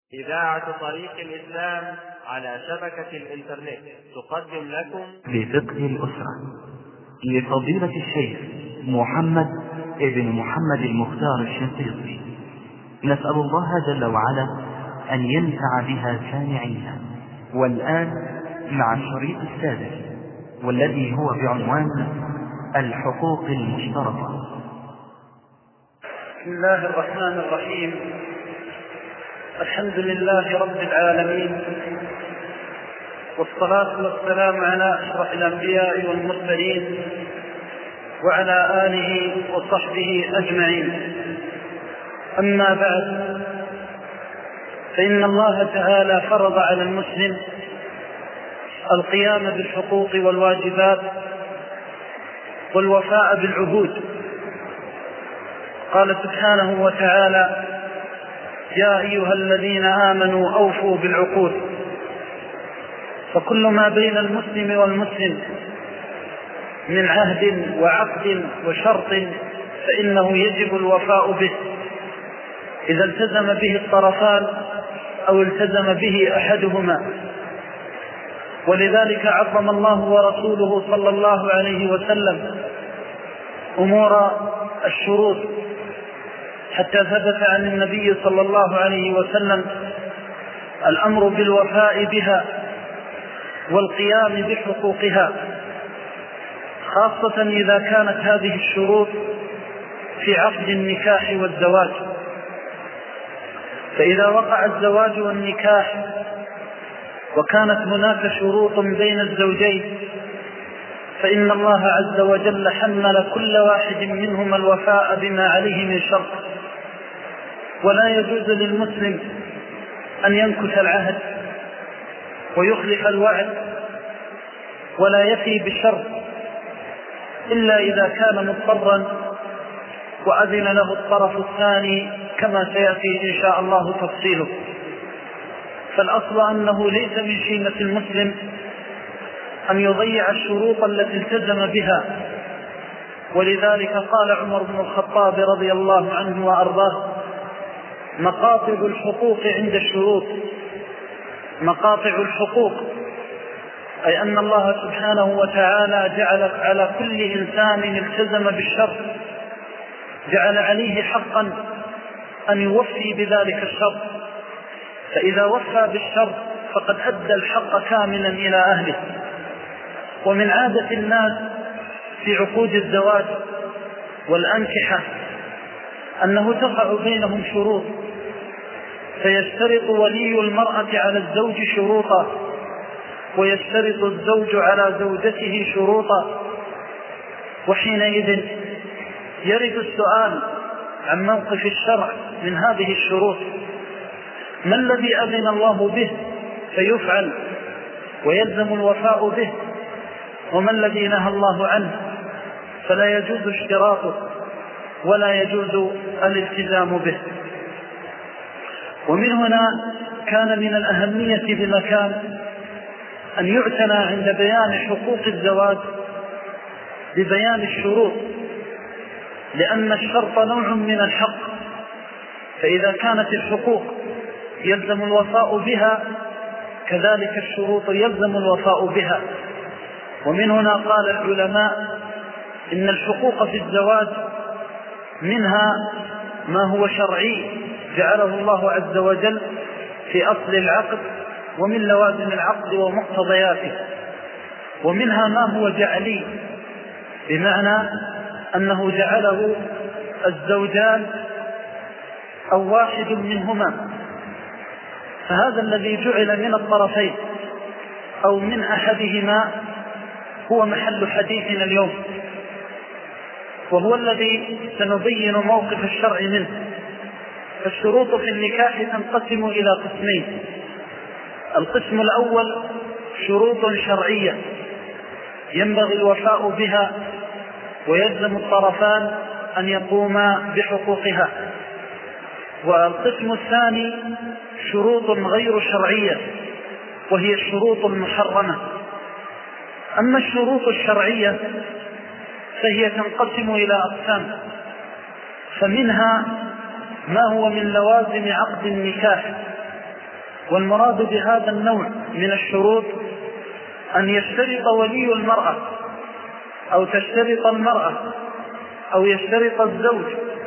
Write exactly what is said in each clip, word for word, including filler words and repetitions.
إذاعة طريق الإسلام على شبكة الإنترنت تقدم لكم لفقه الأسرة لفضيلة الشيخ محمد ابن محمد المختار الشنقيطي. نسأل الله جل وعلا أن ينفع بها سامعين. والآن مع الشريط السادس والذي هو بعنوان الحقوق المشتركة. بسم الله الرحمن الرحيم. الحمد لله رب العالمين، والصلاة والسلام على أشرف الأنبياء والمرسلين وعلى آله وصحبه أجمعين. أما بعد، فإن الله تعالى فرض على المسلم القيام بالحقوق والواجبات والوفاء بالعهود. قال سبحانه وتعالى: يا أيها الذين آمنوا أوفوا بالعقود. فكل ما بين المسلم والمسلم من عهد وعقد وشرط فإنه يجب الوفاء به إذا التزم به الطرفان أو التزم به أحدهما. ولذلك عظم الله ورسوله صلى الله عليه وسلم أمور الشروط، حتى ثبت عن النبي صلى الله عليه وسلم الأمر بالوفاء بها والقيام بحقوقها، خاصة إذا كانت هذه الشروط في عقد النكاح والزواج. فإذا وقع الزواج والنكاح وكانت هناك شروط بين الزوجين، فإن الله عز وجل حمل كل واحد منهما الوفاء بما عليه من شرط. ولا يجوز للمسلم أن ينكث العهد ويخلف الوعد ولا يفي بالشرط إلا إذا كان مضطرا وأذن له الطرف الثاني، كما سيأتي إن شاء الله تفصيله. فالأصل أنه ليس من شيمة المسلم أن يضيع الشروط التي التزم بها. ولذلك قال عمر بن الخطاب رضي الله عنه وأرضاه: مقاطع الحقوق عند الشروط. مقاطع الحقوق أي أن الله سبحانه وتعالى جعل على كل إنسان التزم بالشرط جعل عليه حقا أن يوفي بذلك الشرط، فإذا وفى بالشرط فقد أدى الحق كاملا إلى أهله. ومن عادة الناس في عقود الزواج والأنكحة أنه تقع بينهم شروط، فيشترط ولي المرأة على الزوج شروطا ويشترط الزوج على زوجته شروطا. وحينئذ يرد السؤال عن موقف الشرع من هذه الشروط: ما الذي أذن الله به فيفعل ويلزم الوفاء به، وما الذي نهى الله عنه فلا يجوز اشتراطه ولا يجوز الالتزام به؟ ومن هنا كان من الأهمية بمكان أن يعتنى عند بيان حقوق الزواج ببيان الشروط، لأن الشرط نوع من الحق، فإذا كانت الحقوق يلزم الوفاء بها كذلك الشروط يلزم الوفاء بها. ومن هنا قال العلماء إن الحقوق في الزواج منها ما هو شرعي جعله الله عز وجل في أصل العقد ومن لوازم العقد ومقتضياته، ومنها ما هو جعلي، بمعنى أنه جعله الزوجان أو واحد منهما. فهذا الذي جعل من الطرفين أو من أحدهما هو محل حديثنا اليوم، وهو الذي سنبين موقف الشرع منه. فالشروط في النكاح تنقسم إلى قسمين: القسم الأول شروط شرعية ينبغي الوفاء بها ويلزم الطرفان أن يقوما بحقوقها. والقسم الثاني شروط غير شرعية وهي الشروط المحرمة. أما الشروط الشرعية فهي تنقسم إلى أقسام، فمنها ما هو من لوازم عقد النكاح والمراد بهذا النوع من الشروط أن يشترط ولي المرأة أو تشترط المرأة أو يشترط الزوج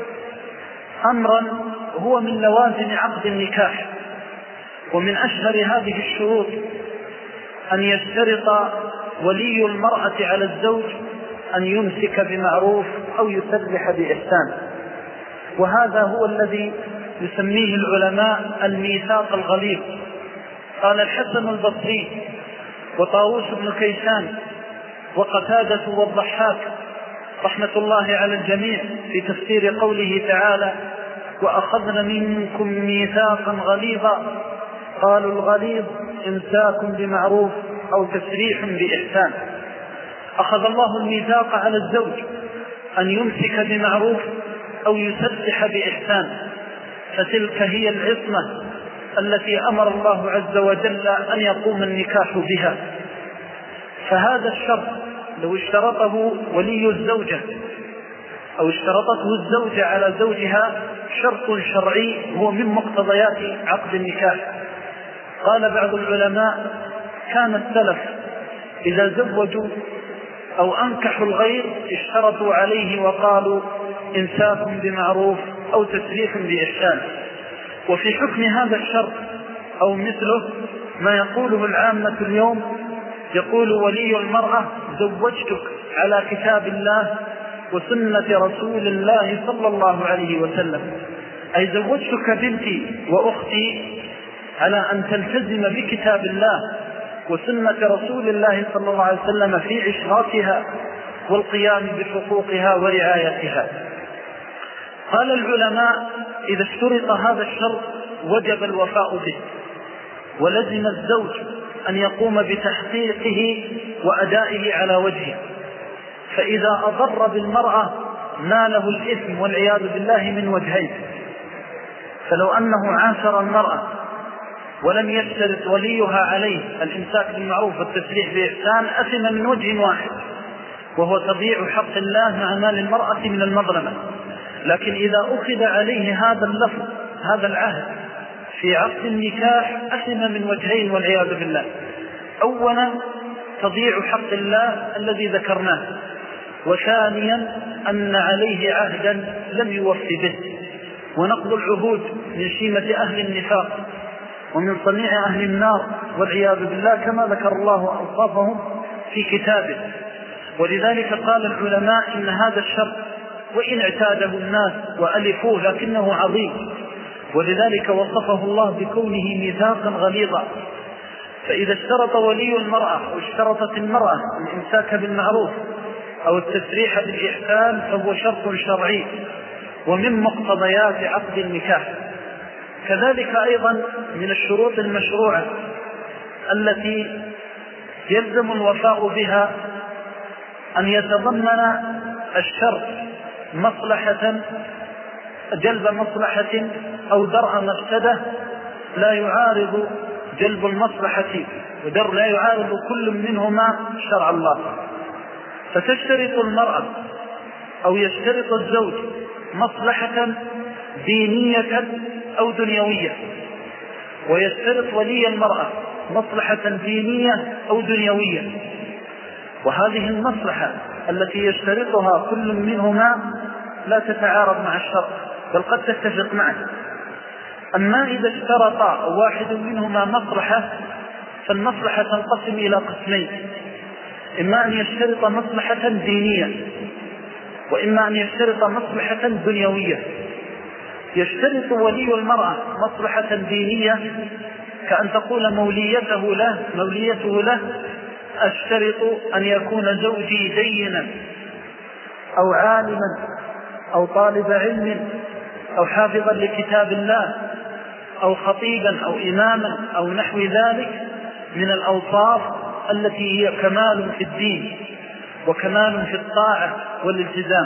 أمرا هو من لوازم عقد النكاح. ومن أشهر هذه الشروط أن يشترط ولي المرأة على الزوج أن يمسك بمعروف أو يسرح بإحسان، وهذا هو الذي يسميه العلماء الميثاق الغليظ. قال الحسن البصري وطاووس بن كيسان وقتادة والضحاك رحمة الله على الجميع في تفسير قوله تعالى: وأخذن منكم ميثاقا غليظا، قالوا الغليظ إمساك بمعروف أو تسريح بإحسان. أخذ الله الميثاق على الزوج أن يمسك بمعروف أو يسرح بإحسان، فتلك هي العصمة التي أمر الله عز وجل أن يقوم النكاح بها. فهذا الشرط لو اشترطه ولي الزوجة أو اشترطته الزوجة على زوجها شرط شرعي هو من مقتضيات عقد النكاح. قال بعض العلماء: كان السلف إذا زوجوا أو أنكحوا الغير اشترطوا عليه وقالوا إمساك بمعروف أو تسريح بإحسان. وفي حكم هذا الشرط أو مثله ما يقوله العامة اليوم، يقول ولي المرأة: زوجتك على كتاب الله وسنة رسول الله صلى الله عليه وسلم، أي زوجتك بنتي وأختي على أن تلتزم بكتاب الله وسنة رسول الله صلى الله عليه وسلم في عشراتها والقيام بحقوقها ورعايتها. قال العلماء: إذا اشترط هذا الشرط وجب الوفاء به، ولزم الزوج أن يقوم بتحقيقه وأدائه على وجهه. فإذا أضر بالمرأة ناله الإثم والعياذ بالله من وجهين. فلو أنه عاشر المرأة ولم يشترط وليها عليه الإمساك بالمعروف والتسريح بإحسان أثم من وجه واحد، وهو تضييع حق الله مع مال المرأة من المظلمة. لكن إذا أخذ عليه هذا اللفظ هذا العهد في عقد النكاح أثم من وجهين والعياذ بالله. أولا تضييع حق الله الذي ذكرناه، وثانيا أن عليه عهدا لم يوفي به، ونقض العهود من شيمة أهل النفاق ومن صنيع أهل النار والعياذ بالله، كما ذكر الله أوصافهم في كتابه. ولذلك قال العلماء إن هذا الشرط وإن اعتاده الناس وألفوه لكنه عظيم، ولذلك وصفه الله بكونه ميثاقا غليظا. فإذا اشترط ولي المرأة أو اشترطت المرأة الإمساك بالمعروف أو التسريح بالإحسان فهو شرط شرعي ومن مقتضيات عقد النكاح. كذلك أيضا من الشروط المشروعة التي يلزم الوفاء بها أن يتضمن الشرط مصلحة جلب مصلحة أو درء مفسدة لا يعارض جلب المصلحة ودر لا يعارض كل منهما شرع الله. فتشترط المرأة أو يشترط الزوج مصلحة دينية أو دنيوية، ويشترط ولي المرأة مصلحة دينية أو دنيوية، وهذه المصلحة التي يشترطها كل منهما لا تتعارض مع الشرع بل قد تتفق معه. أما إذا اشترط واحد منهما مصلحة فالمصلحة تنقسم إلى قسمين: إما أن يشترط مصلحة دينية، وإما أن يشترط مصلحة دنيوية. يشترط ولي المرأة مصلحة دينية كأن تقول موليته له موليته له أشترط أن يكون زوجي دينا أو عالما أو طالب علم أو حافظا لكتاب الله أو خطيبا أو إماما أو نحو ذلك من الأوصاف التي هي كمال في الدين وكمال في الطاعة والالتزام،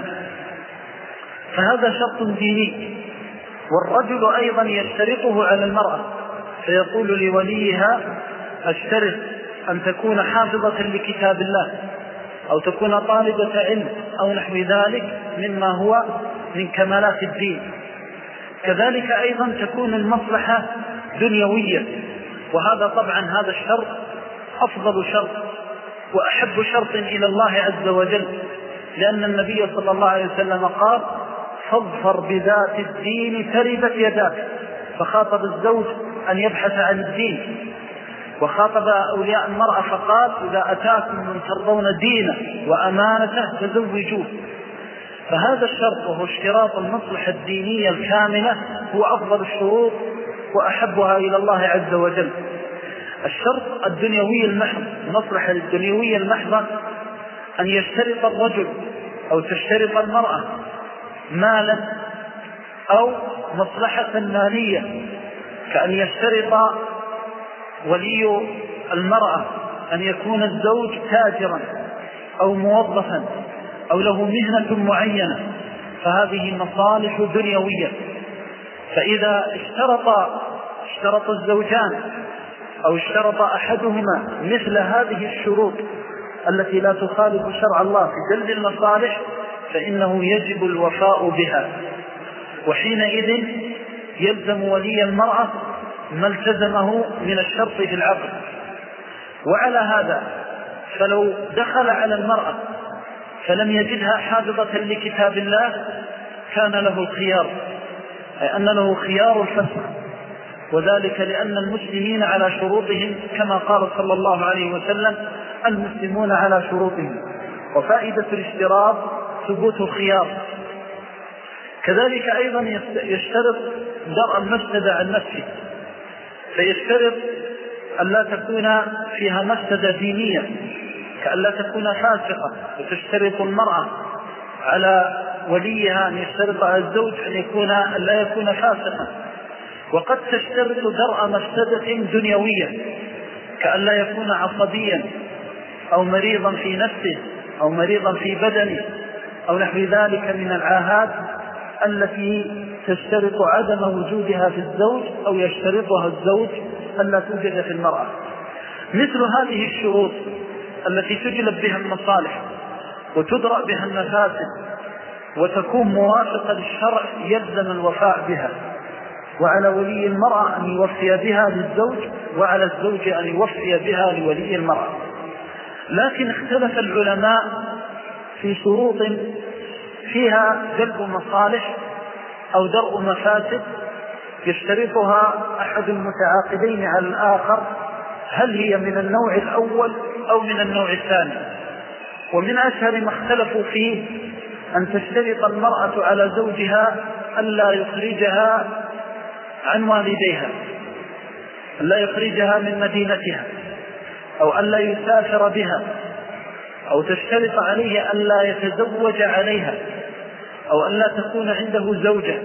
فهذا شرط ديني. والرجل أيضا يشترطه على المرأة، فيقول لوليها أشترط أن تكون حافظة لكتاب الله أو تكون طالبة علم أو نحو ذلك مما هو من كمالات الدين. كذلك أيضا تكون المصلحة دنيوية، وهذا طبعا هذا الشرط أفضل شرط وأحب شرط إلى الله عز وجل، لأن النبي صلى الله عليه وسلم قال فاظفر بذات الدين تربت يداك، فخاطب الزوج أن يبحث عن الدين، وخاطب أولياء المرأة فقال إذا أتاكم من ترضون دينه وأمانته فزوجوه. فهذا الشرط وهو اشتراط المصلحة الدينية الكاملة هو أفضل الشروط وأحبها إلى الله عز وجل. الشرط الدنيوي المحض، المصلحة الدنيوية المحضة، أن يشترط الرجل أو تشترط المرأة مالا أو مصلحة مالية، كأن يشترط ولي المرأة أن يكون الزوج تاجرا أو موظفا أو له مهنة معينة، فهذه مصالح دنيوية. فإذا اشترط اشترط الزوجان أو اشترط أحدهما مثل هذه الشروط التي لا تخالف شرع الله في جلب المصالح فإنه يجب الوفاء بها، وحينئذ يلزم ولي المرأة ما التزمه من الشرط في العقد. وعلى هذا فلو دخل على المرأة فلم يجدها حافظة لكتاب الله كان له الخيار، أي أن له خيار الفسخ، وذلك لأن المسلمين على شروطهم كما قال صلى الله عليه وسلم المسلمون على شروطهم، وفائدة الاشتراط ثبوت الخيار. كذلك أيضا يشترط درء المفسدة عن نفسه، فيشترط أن لا تكون فيها مفسدة دينية كأن لا تكون فاسقة، وتشترط المرأة على وليها أن يشترط على الزوج أن يكون أن لا يكون فاسقا. وقد تشترط درء مفسدة دنيوية كأن لا يكون عصبيا أو مريضا في نفسه أو مريضا في بدنه أو نحو ذلك من العاهات التي تشترط عدم وجودها في الزوج أو يشترطها الزوج ألا توجد في المرأة. مثل هذه الشروط التي تجلب بها المصالح وتدرأ بها المفاسد وتكون موافقة للشرع يلزم الوفاء بها، وعلى ولي المرأة أن يوفي بها للزوج، وعلى الزوج أن يوفي بها لولي المرأة. لكن اختلف العلماء في شروط فيها جلب مصالح أو درء مفاسد يشترطها أحد المتعاقدين على الآخر، هل هي من النوع الأول أو من النوع الثاني. ومن أشهر ما اختلفوا فيه أن تشترط المرأة على زوجها ألا يخرجها عن والديها، ألا يخرجها من مدينتها، أو ألا يسافر بها، أو تشترط عليه ألا يتزوج عليها، أو ألا تكون عنده زوجة.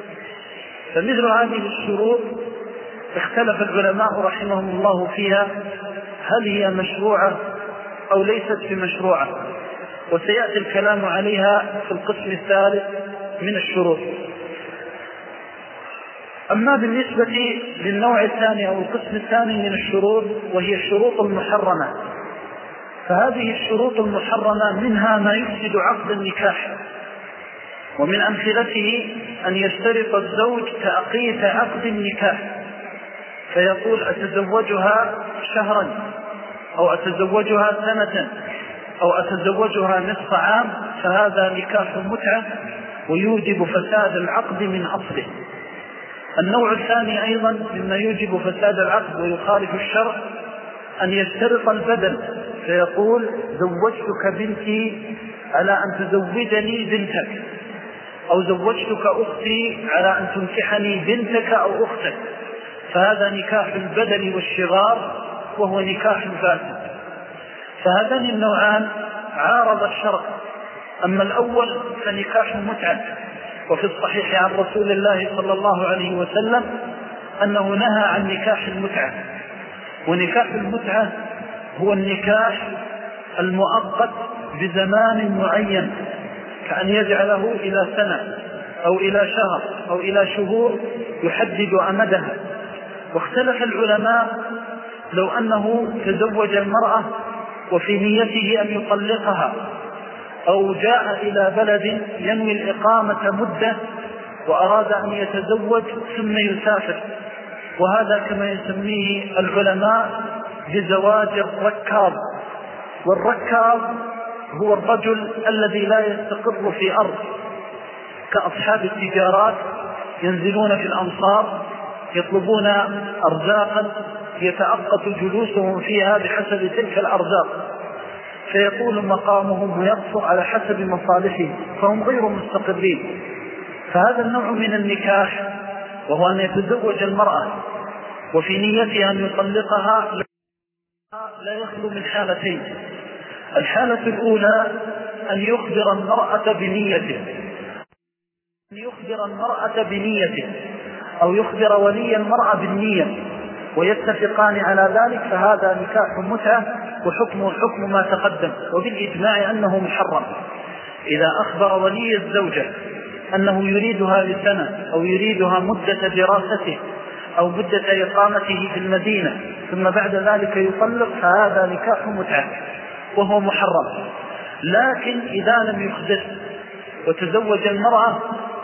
فمثل هذه الشروط اختلف العلماء رحمهم الله فيها هل هي مشروعة أو ليست بمشروعة، وسيأتي الكلام عليها في القسم الثالث من الشروط. أما بالنسبة للنوع الثاني أو القسم الثاني من الشروط وهي الشروط المحرمة، فهذه الشروط المحرمة منها ما يفسد عقد النكاح، ومن أمثلته أن يشترط الزوج تأقيت عقد النكاح فيقول أتزوجها شهرا أو أتزوجها سنة أو أتزوجها نصف عام، فهذا نكاح متعة ويوجب فساد العقد من أصله. النوع الثاني أيضا مما يوجب فساد العقد ويخالف الشرع أن يشترط البدل فيقول زوجتك بنتي على أن تزوجني بنتك، أو زوجتك أختي على أن تنكحني بنتك أو أختك، فهذا نكاح البدل والشغار وهو نكاح فاسد. فهذان النوعان عارض الشرع. أما الأول فنكاح متعة، وفي الصحيح عن رسول الله صلى الله عليه وسلم أنه نهى عن نكاح المتعة. ونكاح المتعة هو النكاح المؤقت بزمان معين، كأن يجعله إلى سنة أو إلى شهر أو إلى شهور يحدد أمدها. واختلف العلماء لو أنه تزوج المرأة وفي نيته أن يطلقها، أو جاء إلى بلد ينوي الإقامة مدة وأراد أن يتزوج ثم يسافر، وهذا كما يسميه العلماء بزواج الركاض. والركاض هو الرجل الذي لا يستقر في أرض، كأصحاب التجارات ينزلون في الأمصار يطلبون أرزاقا يتأقت جلوسهم فيها بحسب تلك الأرزاق، فيطول مقامهم ويقصر على حسب مصالحهم، فهم غير مستقرين. فهذا النوع من النكاح وهو أن يتزوج المرأة وفي نيتها أن يطلقها لا يخلو من حالتين. الحالة الأولى أن يخبر المرأة بنيته أن يخبر المرأة بنيته أو يخبر ولي المرأة بالنية ويتفقان على ذلك، فهذا نكاح متعة وحكمه حكم ما تقدم، وبالإجماع أنه محرم. إذا أخبر ولي الزوجة أنه يريدها لسنة أو يريدها مدة دراسته أو مدة إقامته في المدينة ثم بعد ذلك يطلق، فهذا نكاح متعة وهو محرم. لكن إذا لم يخبر وتزوج المرأة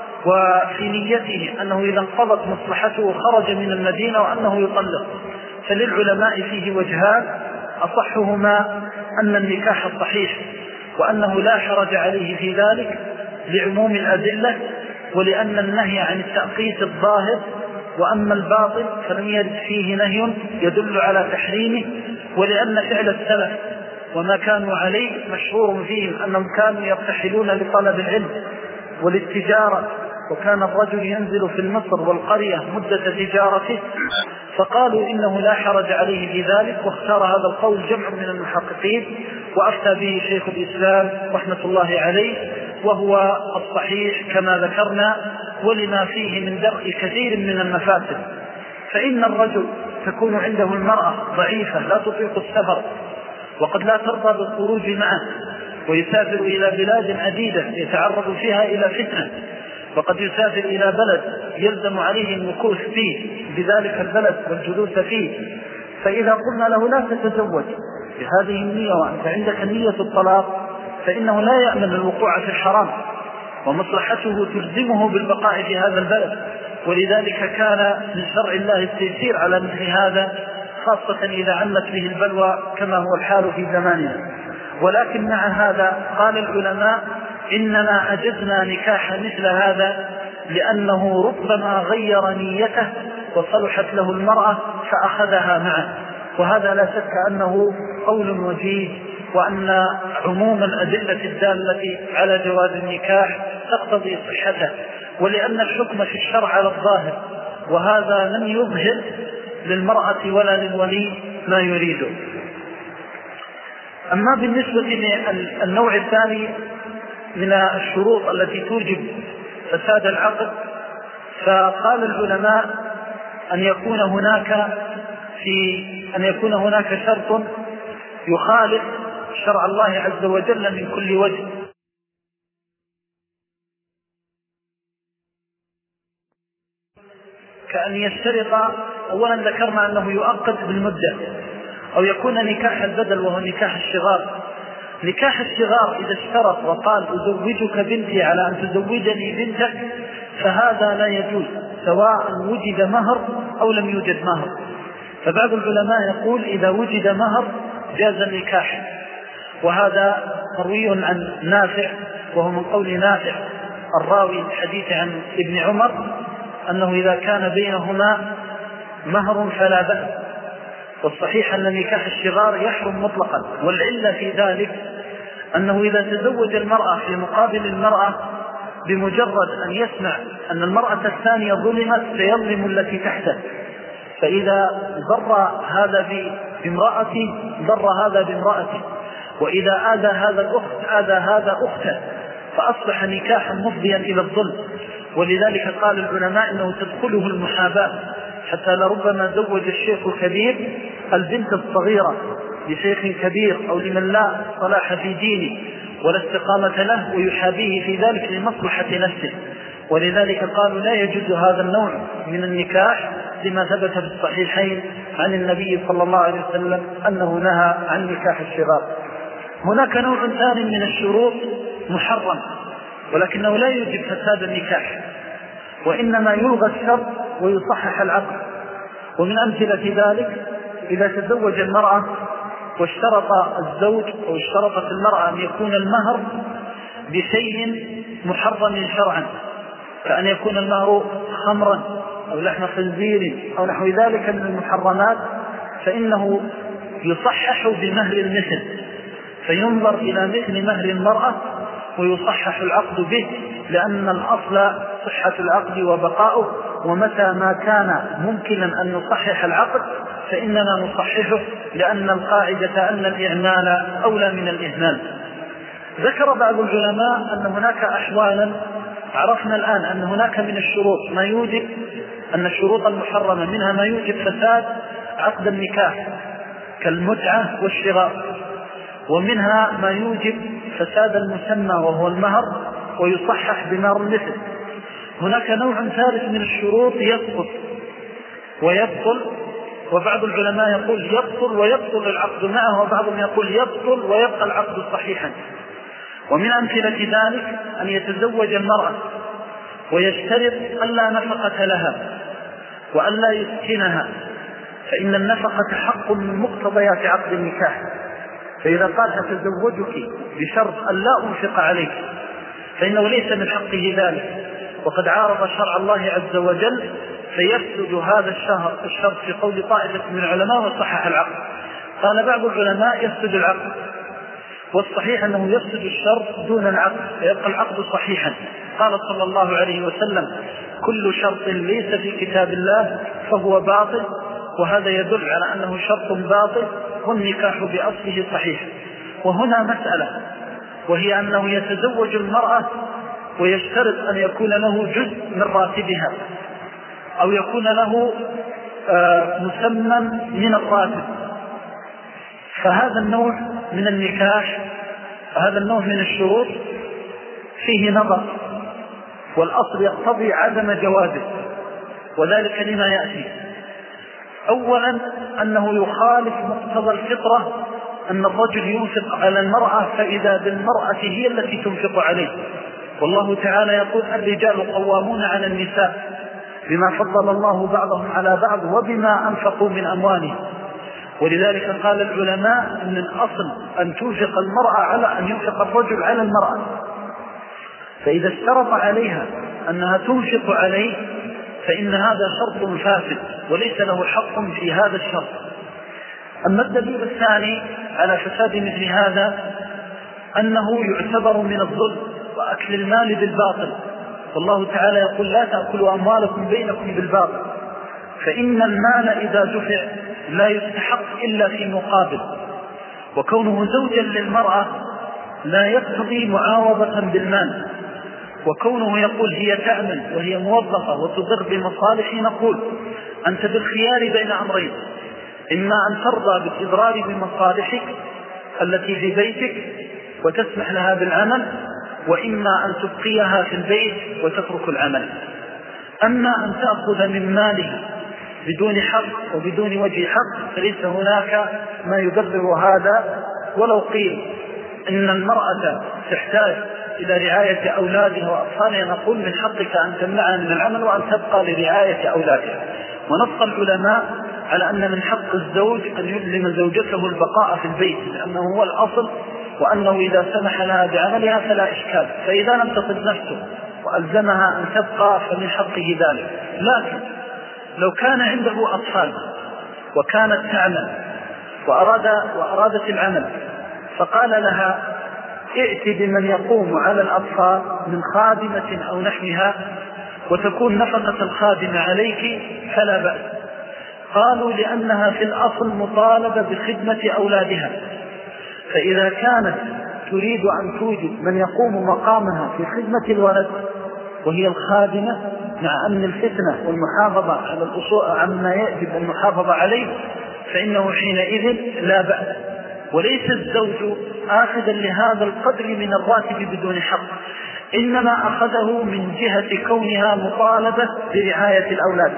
وفي نيته أنه إذا انقضت مصلحته خرج من المدينة وأنه يطلق، فللعلماء فيه وجهان، أصحهما أن النكاح الصحيح وأنه لا حرج عليه في ذلك لعموم الأدلة، ولأن النهي عن التأقيت الظاهر، وأما الباطل فلم يرد فيه نهي يدل على تحريمه، ولأن فعل السلف وما كانوا عليه مشهور فيهم أنهم كانوا يرتحلون لطلب العلم وللتجارة، وكان الرجل ينزل في المصر والقرية مدة تجارته، فقالوا إنه لا حرج عليه في ذلك. واختار هذا القول جمع من المحققين وأفتى به شيخ الإسلام رحمة الله عليه، وهو الصحيح كما ذكرنا، ولما فيه من درء كثير من المفاسد. فإن الرجل تكون عنده المرأة ضعيفة لا تطيق السفر وقد لا ترضى بالخروج معه، ويسافر إلى بلاد عديدة يتعرض فيها إلى فتنة، وقد يسافر إلى بلد يلزم عليه المكوث فيه بذلك البلد والجلوس فيه. فإذا قلنا له لا تتزوج بهذه النية وأنت عندك نية الطلاق، فإنه لا يأمن الوقوع في الحرام، ومصلحته تلزمه بالبقاء في هذا البلد. ولذلك كان من شرع الله التيسير على مثل هذا، خاصة إذا عمت به البلوى كما هو الحال في زماننا. ولكن مع هذا قال العلماء إننا أجزنا نكاح مثل هذا لأنه ربما غير نيته وصلحت له المرأة فأخذها معه، وهذا لا شك أنه قول وجيه، وأن عموم الأدلة الدالة على جواز النكاح تقتضي صحته، ولأن الحكم في الشرع على الظاهر، وهذا لم يظهر للمرأة ولا للولي ما يريده. أما بالنسبة للنوع الثاني من الشروط التي توجب فساد العقد، فقال العلماء أن يكون هناك في أن يكون هناك شرط يخالف شرع الله عز وجل من كل وجه، كأن يشترط. أولا ذكرنا أنه يؤقت بالمدة، أو يكون نكاح البدل وهو نكاح الشغار. نكاح الشغار إذا اشترط وقال أزوجك بنتي على أن تزوجني بنتك، فهذا لا يجوز سواء وجد مهر أو لم يوجد مهر. فبعض العلماء يقول إذا وجد مهر جاز النكاح، وهذا مروي عن نافع، وهو من قول نافع الراوي الحديث عن ابن عمر أنه إذا كان بينهما مهر فلا بأس. والصحيح أن نكاح الشغار يحرم مطلقا، والعلة في ذلك أنه إذا تزوج المرأة في مقابل المرأة بمجرد أن يسمع أن المرأة الثانية ظلمت سيظلم التي تحته، فإذا ضر هذا بامرأته ضر هذا بامرأته، وإذا آذى هذا الأخت آذى هذا أخته، فأصبح نكاحا مفضيا إلى الظلم. ولذلك قال العلماء إنه تدخله المحاباة، حتى لربما زوج الشيخ الكبير البنت الصغيرة لشيخ كبير أو لمن لا صلاح في دينه ولا استقامة له، ويحابيه في ذلك لمصلحة نفسه. ولذلك قالوا لا يجوز هذا النوع من النكاح لما ثبت في الصحيحين عن النبي صلى الله عليه وسلم أنه نهى عن نكاح الشغار. هناك نوع ثاني من الشروط محرم، ولكنه لا يوجب فساد النكاح، وإنما يلغى الشرط ويصحح العقد. ومن أمثلة ذلك إذا تزوج المرأة واشترط الزوج أو اشترطت المرأة أن يكون المهر بشيء محرم شرعا، كأن يكون المهر خمرا أو لحم خنزير أو نحو ذلك من المحرمات، فإنه يصحح بمهر المثل، فينظر إلى مثل مهر المرأة ويصحح العقد به، لأن الأصل صحة العقد وبقاؤه، ومتى ما كان ممكنا أن نصحح العقد فإننا نصححه، لأن القاعدة أن الإعمال أولى من الإهمال. ذكر بعض العلماء أن هناك أحوالا، عرفنا الآن أن هناك من الشروط ما يوجب أن الشروط المحرمة منها ما يوجب فساد عقد النكاح كالمتعة والشراء، ومنها ما يوجب فساد المسمى وهو المهر ويصحح بمهر المثل. هناك نوع ثالث من الشروط يسقط ويبطل، وبعض العلماء يقول يبطل ويبطل العقد معه، وبعضهم يقول يبطل ويبقى العقد صحيحا. ومن أمثلة ذلك أن يتزوج المرأة ويشترط ألا نفقة لها وألا يسكنها، فإن النفقة حق من مقتضيات عقد النكاح، فإذا قال أتزوجك بشرط أن لا أنفق عليك فإنه ليس من حقه ذلك، وقد عارض شرع الله عز وجل، فيفسد هذا الشهر الشرط في قول طائفة من العلماء وصحح العقد. قال بعض العلماء يفسد العقد، والصحيح أنه يفسد الشرط دون العقد فيبقى العقد صحيحا. قال صلى الله عليه وسلم كل شرط ليس في كتاب الله فهو باطل، وهذا يدل على أنه شرط باطل والنكاح بأصله صحيح. وهنا مسألة، وهي أنه يتزوج المرأة ويشترط أن يكون له جزء من راتبها أو يكون له مسمى من الراتب، فهذا النوع من النكاح، هذا النوع من الشروط فيه نظر، والأصل يقتضي عدم جوازه، وذلك لما يأتي. أولا أنه يخالف مقتضى الفطرة أن الرجل ينفق على المرأة فإذا بالمرأة هي التي تنفق عليه، والله تعالى يقول الرجال قوامون على النساء بما فضل الله بعضهم على بعض وبما أنفقوا من أموالهم. ولذلك قال العلماء أن الأصل أن تنفق المرأة على أن ينفق الرجل على المرأة، فإذا اشترط عليها أنها تنفق عليه فإن هذا شرط فاسد وليس له حق في هذا الشرط. أما الدليل الثاني على فساد مثل هذا أنه يعتبر من الظلم وأكل المال بالباطل، والله تعالى يقول لا تأكلوا أموالكم بينكم بالباطل، فإن المال إذا دفع لا يستحق إلا في مقابل، وكونه زوجا للمرأة لا يقتضي معاوضة بالمال، وكونه يقول هي تعمل وهي موظفة وتضر بمصالح، نقول أنت بالخيار بين أمرين، إما أن ترضى بالإضرار بمصالحك التي في بيتك وتسمح لها بالعمل، وإما أن تبقيها في البيت وتترك العمل. أما أن تأخذ من مالها بدون حق وبدون وجه حق فليس هناك ما يبرر هذا. ولو قيل إن المرأة تحتاج إلى رعاية أولادها وأطفالها نقول من حقك أن تمنعها من العمل وأن تبقى لرعاية أولادها. ونص العلماء على أن من حق الزوج أن يلزم زوجته البقاء في البيت لأنه هو الأصل، وأنه إذا سمح لها بعملها فلا إشكال، فإذا لم تطل نفسه وألزمها أن تبقى فمن حقه ذلك. لكن لو كان عنده أطفال وكانت تعمل وأراد وأرادت العمل فقال لها ائت بمن يقوم على الأطفال من خادمة أو نحوها وتكون نفقة الخادمة عليك فلا بأس. قالوا لأنها في الأصل مطالبة بخدمة أولادها، فإذا كانت تريد أن توجد من يقوم مقامها في خدمة الولد وهي الخادمة مع أمن الفتنة والمحافظة على الأصول عما يجب المحافظة عليه فإنه حينئذ لا بأس، وليس الزوج آخذا لهذا القدر من الراتب بدون حق، إنما أخذه من جهة كونها مطالبة برعاية الأولاد.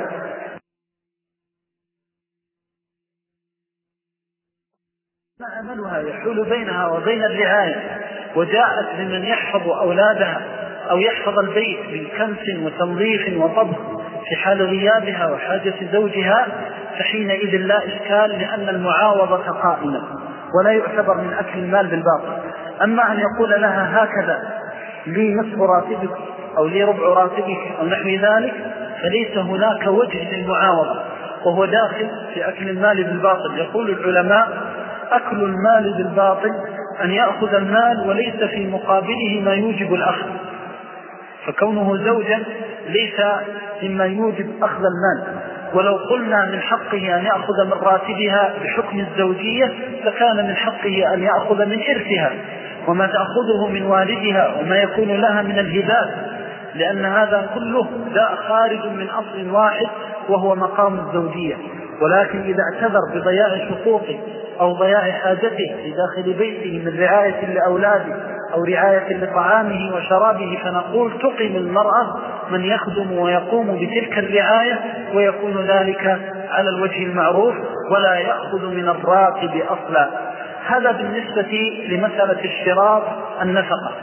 عملها يحول بينها وبين الرعاية، وجاءت لمن يحفظ أولادها أو يحفظ البيت من كنس وتنظيف وطبخ في حال غيابها وحاجة زوجها فحينئذ لا إشكال، لأن المعاوضة قائمة ولا يعتبر من أكل المال بالباطل. أما أن يقول لها هكذا لي نصف راتبك أو لي ربع راتبك أو نحو ذلك فليس هناك وجه للمعاوضة، وهو داخل في أكل المال بالباطل. يقول العلماء أكل المال بالباطل أن يأخذ المال وليس في مقابله ما يوجب الأخذ، فكونه زوجا ليس مما يوجب أخذ المال. ولو قلنا من حقه أن يأخذ من راتبها بحكم الزوجية لكان من حقه أن يأخذ من إرثها وما تأخذه من والدها وما يكون لها من الهبات، لأن هذا كله لا خارج من أصل واحد وهو مقام الزوجية. ولكن إذا اعتذر بضياع حقوقه أو ضياع حاجته في داخل بيته من رعاية لأولاده أو رعاية لطعامه وشرابه فنقول تقيم المرأة من يخدم ويقوم بتلك الرعاية ويكون ذلك على الوجه المعروف ولا يأخذ من الراتب أصلا. هذا بالنسبة لمسألة اشتراط النفقة.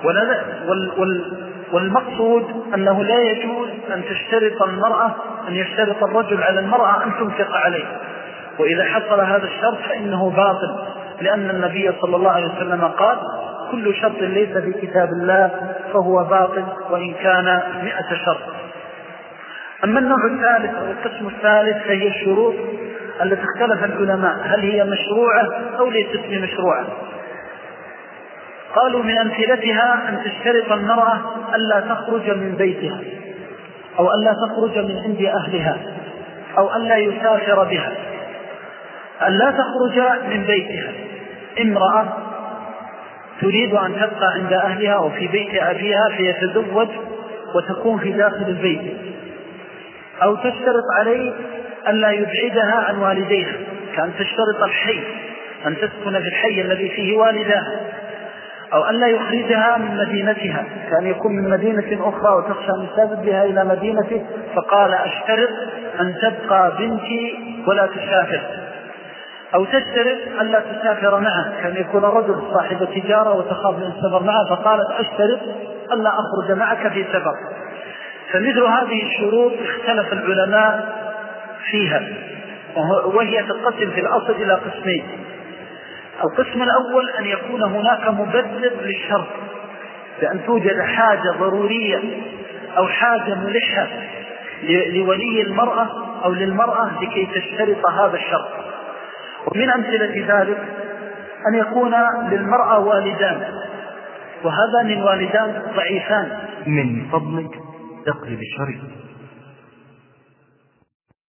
والمقصود أنه لا يجوز أن تشترط المرأة أن يشترط الرجل على المرأة أن تنفق عليه، وإذا حصل هذا الشرط فإنه باطل، لأن النبي صلى الله عليه وسلم قال كل شرط ليس في كتاب الله فهو باطل وإن كان مئة شرط. أما النوع الثالث أو القسم الثالث فهي الشروط التي اختلف العلماء هل هي مشروعة أو ليست مشروعة. قالوا من أمثلتها أن تشترط المرأة ألا تخرج من بيتها أو ألا تخرج من عند أهلها أو ألا يسافر بها. ألا تخرج من بيتها، امرأة تريد أن تبقى عند أهلها أو في بيت أبيها فيتزوج وتكون في داخل البيت، أو تشترط عليه ألا يبعدها عن والديها كأن تشترط الحي أن تسكن في الحي الذي فيه والدها، أو ألا يخرجها من مدينتها كأن يكون من مدينة أخرى وتخشى أن يسافر بها إلى مدينته فقال أشترط أن تبقى بنتي ولا تسافر. أو تشترط ألا تسافر معه كأن يكون رجل صاحب تجارة وتخاف من السفر معه فقالت أشترط ألا أخرج معك في سفر. فمثل هذه الشروط اختلف العلماء فيها، وهي تنقسم في الأصل إلى قسمين. القسم الأول أن يكون هناك مبرر للشرط، بأن توجد حاجة ضرورية أو حاجة ملحة لولي المرأة أو للمرأة لكي تشترط هذا الشرط. ومن أمثلة ذلك أن يكون للمرأة والدان وهذان الوالدان ضعيفان. من فضلك اقلب الشريط.